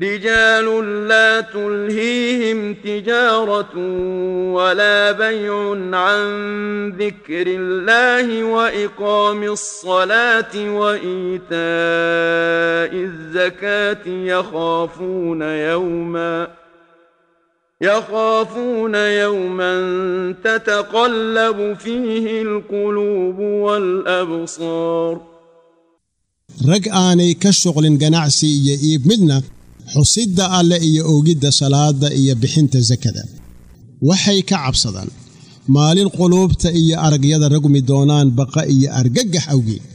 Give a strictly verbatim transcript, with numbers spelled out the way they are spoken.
رجال لا تلهيهم تجارة ولا بيع عن ذكر الله وإقام الصلاة وإيتاء الزكاة يخافون يوما يخافون يوما تتقلب فيه القلوب والأبصار. rag aanay ka shuqlin ganacsi iyo iib midna xusidda alle iyo oogidda salaada iyo bixinta zakada waxay ka cabsadaan maalin quluubta iyo aragyada ragmi doonaan baqa iyo argagax awgeed